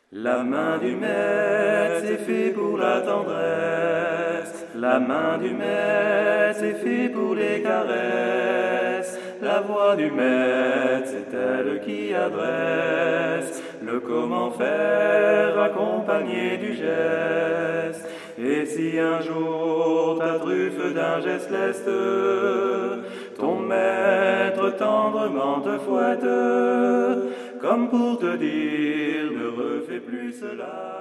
La main du maître, c'est fait pour la tendresse. La main du maître, c'est fait pour les caresses. La voix du maître, c'est elle qui adresse le comment faire accompagné du geste. Et si un jour ta truffe d'un geste leste, ton maître tendrement te fouette, comme pour te dire ne refais plus cela.